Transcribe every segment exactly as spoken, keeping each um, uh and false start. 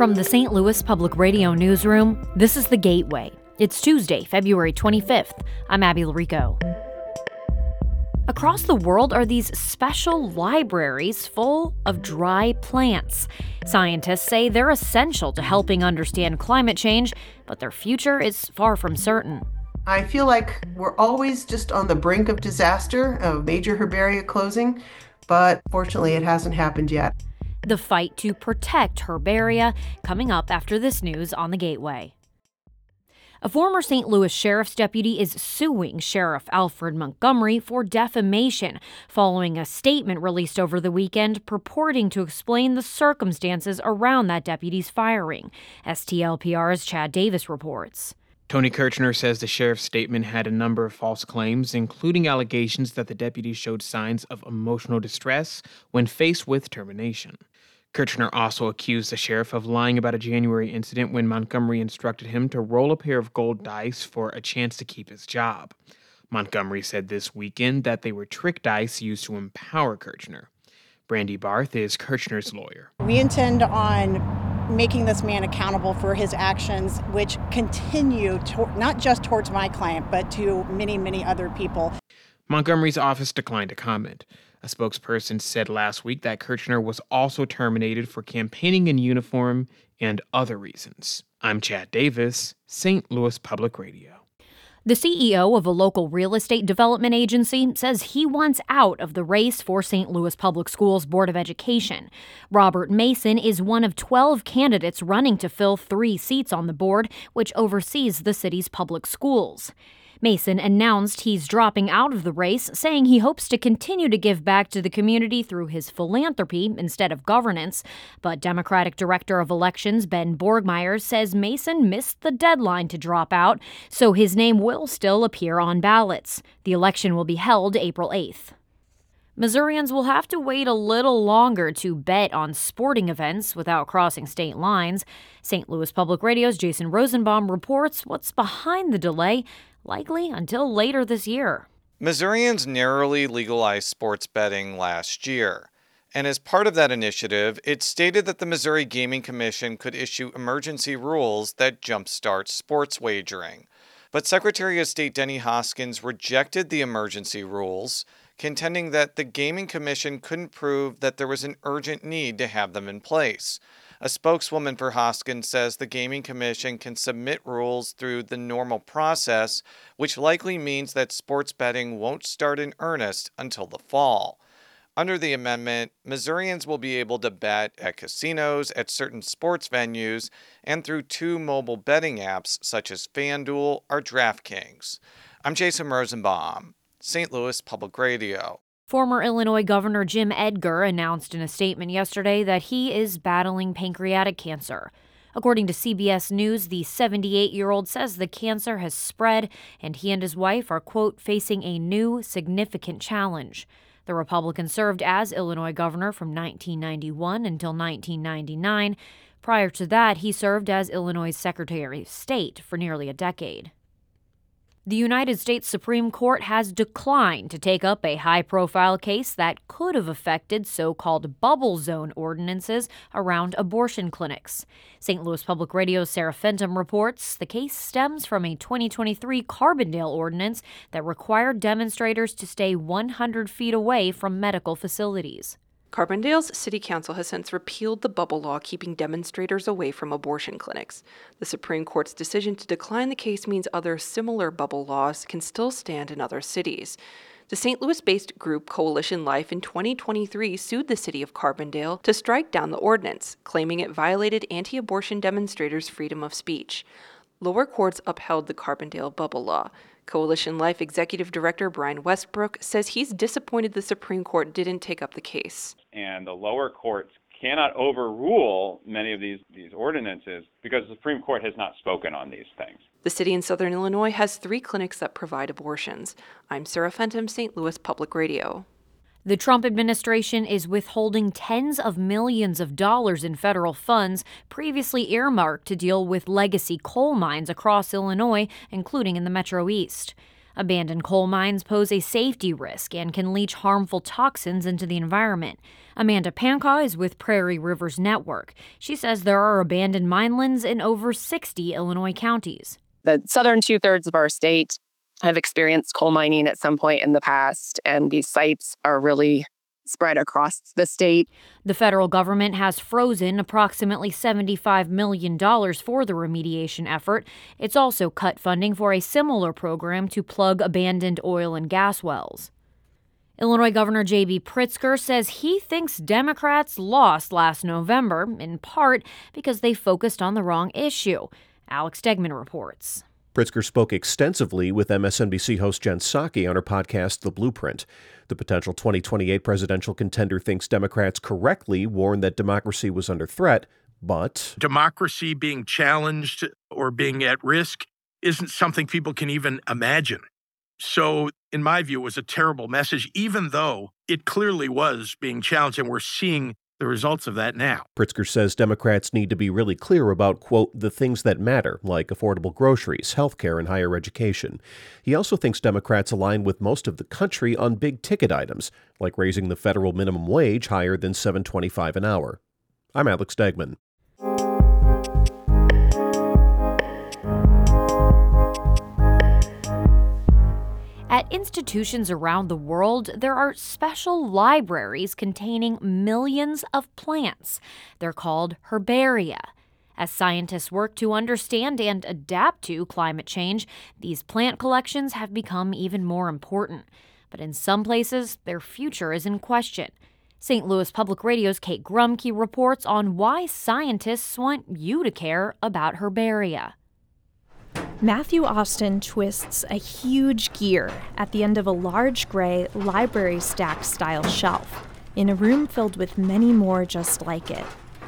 From the Saint Louis Public Radio Newsroom, this is The Gateway. It's Tuesday, February twenty-fifth. I'm Abby Larico. Across the world are these special libraries full of dry plants. Scientists say they're essential to helping understand climate change, but their future is far from certain. I feel like we're always just on the brink of disaster, of major herbaria closing, but fortunately it hasn't happened yet. The fight to protect herbaria coming up after this news on The Gateway. A former Saint Louis sheriff's deputy is suing Sheriff Alfred Montgomery for defamation following a statement released over the weekend purporting to explain the circumstances around that deputy's firing. S T L P R's Chad Davis reports. Tony Kirchner says the sheriff's statement had a number of false claims, including allegations that the deputy showed signs of emotional distress when faced with termination. Kirchner also accused the sheriff of lying about a January incident when Montgomery instructed him to roll a pair of gold dice for a chance to keep his job. Montgomery said this weekend that they were trick dice used to empower Kirchner. Brandy Barth is Kirchner's lawyer. We intend on making this man accountable for his actions, which continue to, not just towards my client, but to many, many other people. Montgomery's office declined to comment. A spokesperson said last week that Kirchner was also terminated for campaigning in uniform and other reasons. I'm Chad Davis, Saint Louis Public Radio. The C E O of a local real estate development agency says he wants out of the race for Saint Louis Public Schools Board of Education. Robert Mason is one of twelve candidates running to fill three seats on the board, which oversees the city's public schools. Mason announced he's dropping out of the race, saying he hopes to continue to give back to the community through his philanthropy instead of governance. But Democratic Director of Elections Ben Borgmeyer says Mason missed the deadline to drop out, so his name will still appear on ballots. The election will be held April eighth. Missourians will have to wait a little longer to bet on sporting events without crossing state lines. Saint Louis Public Radio's Jason Rosenbaum reports what's behind the delay, likely until later this year. Missourians narrowly legalized sports betting last year. And as part of that initiative, it stated that the Missouri Gaming Commission could issue emergency rules that jumpstart sports wagering. But Secretary of State Denny Hoskins rejected the emergency rules, contending that the Gaming Commission couldn't prove that there was an urgent need to have them in place. A spokeswoman for Hoskins says the Gaming Commission can submit rules through the normal process, which likely means that sports betting won't start in earnest until the fall. Under the amendment, Missourians will be able to bet at casinos, at certain sports venues, and through two mobile betting apps such as FanDuel or DraftKings. I'm Jason Rosenbaum, Saint Louis Public Radio. Former Illinois Governor Jim Edgar announced in a statement yesterday that he is battling pancreatic cancer. According to C B S News, the seventy-eight-year-old says the cancer has spread and he and his wife are, quote, facing a new significant challenge. The Republican served as Illinois governor from nineteen ninety-one until nineteen ninety-nine. Prior to that, he served as Illinois Secretary of State for nearly a decade. The United States Supreme Court has declined to take up a high-profile case that could have affected so-called bubble zone ordinances around abortion clinics. Saint Louis Public Radio's Sarah Fenton reports the case stems from a twenty twenty-three Carbondale ordinance that required demonstrators to stay one hundred feet away from medical facilities. Carbondale's city council has since repealed the bubble law keeping demonstrators away from abortion clinics. The Supreme Court's decision to decline the case means other similar bubble laws can still stand in other cities. The Saint Louis-based group Coalition Life in twenty twenty-three sued the city of Carbondale to strike down the ordinance, claiming it violated anti-abortion demonstrators' freedom of speech. Lower courts upheld the Carbondale bubble law. Coalition Life Executive Director Brian Westbrook says he's disappointed the Supreme Court didn't take up the case. And the lower courts cannot overrule many of these, these ordinances because the Supreme Court has not spoken on these things. The city in southern Illinois has three clinics that provide abortions. I'm Sarah Fenton, Saint Louis Public Radio. The Trump administration is withholding tens of millions of dollars in federal funds previously earmarked to deal with legacy coal mines across Illinois, including in the Metro East. Abandoned coal mines pose a safety risk and can leach harmful toxins into the environment. Amanda Pancaw is with Prairie Rivers Network. She says there are abandoned minelands in over sixty Illinois counties. The southern two-thirds of our state have experienced coal mining at some point in the past, and these sites are really spread across the state. The federal government has frozen approximately seventy-five million dollars for the remediation effort. It's also cut funding for a similar program to plug abandoned oil and gas wells. Illinois Governor J B Pritzker says he thinks Democrats lost last November, in part because they focused on the wrong issue. Alex Degman reports. Pritzker spoke extensively with M S N B C host Jen Psaki on her podcast, The Blueprint. The potential twenty twenty-eight presidential contender thinks Democrats correctly warned that democracy was under threat, but democracy being challenged or being at risk isn't something people can even imagine. So, in my view, it was a terrible message, even though it clearly was being challenged, and we're seeing the results of that now. Pritzker says Democrats need to be really clear about, quote, the things that matter, like affordable groceries, health care, and higher education. He also thinks Democrats align with most of the country on big-ticket items, like raising the federal minimum wage higher than seven dollars and twenty-five cents an hour. I'm Alex Degman. At institutions around the world, there are special libraries containing millions of plants. They're called herbaria. As scientists work to understand and adapt to climate change, these plant collections have become even more important. But in some places, their future is in question. Saint Louis Public Radio's Kate Grumke reports on why scientists want you to care about herbaria. Matthew Austin twists a huge gear at the end of a large gray library stack-style shelf in a room filled with many more just like it.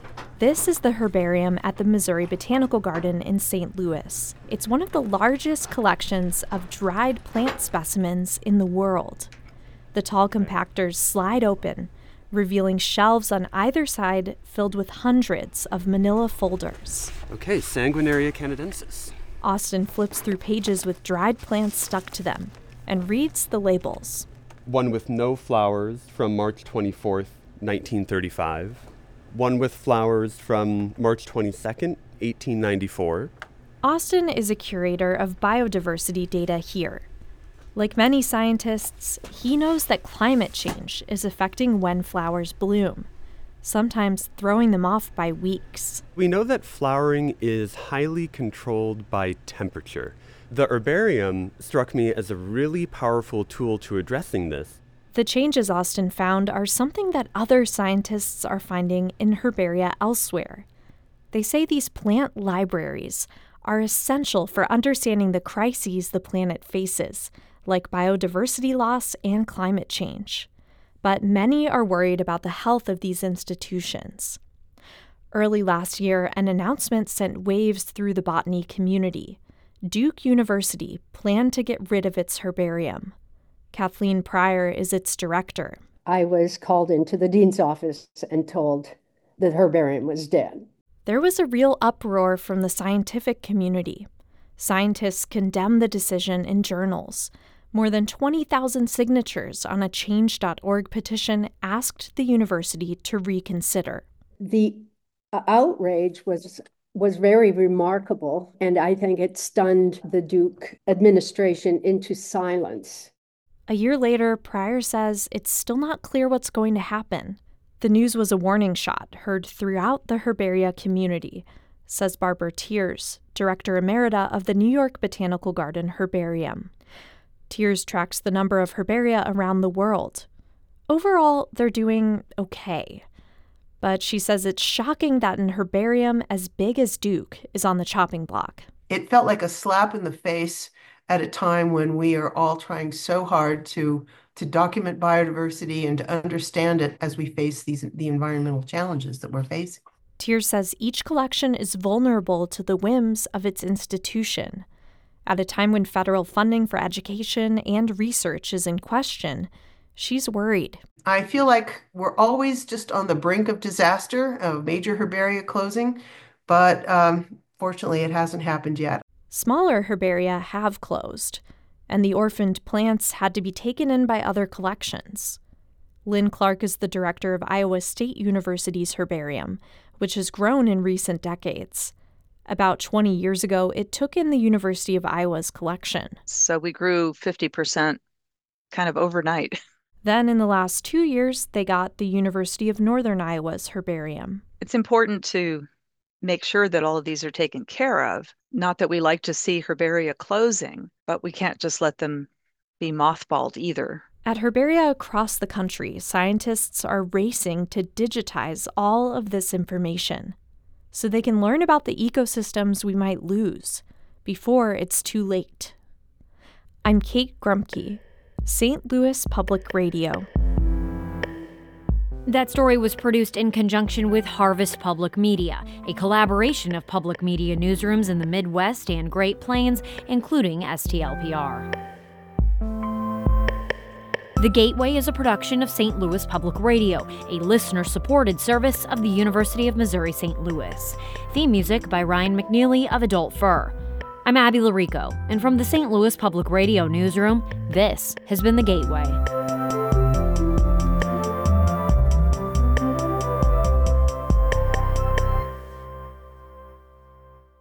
This is the herbarium at the Missouri Botanical Garden in Saint Louis. It's one of the largest collections of dried plant specimens in the world. The tall compactors slide open, revealing shelves on either side filled with hundreds of manila folders. Okay, Sanguinaria canadensis. Austin flips through pages with dried plants stuck to them and reads the labels. One with no flowers from March twenty-fourth, nineteen thirty-five. One with flowers from March twenty-second, eighteen ninety-four. Austin is a curator of biodiversity data here. Like many scientists, he knows that climate change is affecting when flowers bloom, sometimes throwing them off by weeks. We know that flowering is highly controlled by temperature. The herbarium struck me as a really powerful tool to addressing this. The changes Austin found are something that other scientists are finding in herbaria elsewhere. They say these plant libraries are essential for understanding the crises the planet faces, like biodiversity loss and climate change. But many are worried about the health of these institutions. Early last year, an announcement sent waves through the botany community. Duke University planned to get rid of its herbarium. Kathleen Pryor is its director. I was called into the dean's office and told that herbarium was dead. There was a real uproar from the scientific community. Scientists condemned the decision in journals. More than twenty thousand signatures on a change dot org petition asked the university to reconsider. The outrage was was very remarkable, and I think it stunned the Duke administration into silence. A year later, Pryor says it's still not clear what's going to happen. The news was a warning shot heard throughout the herbaria community, says Barbara Tiers, director emerita of the New York Botanical Garden Herbarium. Tiers tracks the number of herbaria around the world. Overall, they're doing okay. But she says it's shocking that an herbarium as big as Duke is on the chopping block. It felt like a slap in the face at a time when we are all trying so hard to, to document biodiversity and to understand it as we face these the environmental challenges that we're facing. Tiers says each collection is vulnerable to the whims of its institution. At a time when federal funding for education and research is in question, she's worried. I feel like we're always just on the brink of disaster, of major herbaria closing, but um, fortunately it hasn't happened yet. Smaller herbaria have closed. and the orphaned plants had to be taken in by other collections. Lynn Clark is the director of Iowa State University's herbarium, which has grown in recent decades. About twenty years ago, it took in the University of Iowa's collection. So we grew fifty percent kind of overnight. Then in the last two years, they got the University of Northern Iowa's herbarium. It's important to make sure that all of these are taken care of. Not that we like to see herbaria closing, but we can't just let them be mothballed either. At herbaria across the country, scientists are racing to digitize all of this information so they can learn about the ecosystems we might lose before it's too late. I'm Kate Grumke, Saint Louis Public Radio. That story was produced in conjunction with Harvest Public Media, a collaboration of public media newsrooms in the Midwest and Great Plains, including S T L P R. The Gateway is a production of Saint Louis Public Radio, a listener-supported service of the University of Missouri-Saint Louis. Theme music by Ryan McNeely of Adult Fur. I'm Abby Larico, and from the Saint Louis Public Radio newsroom, this has been The Gateway.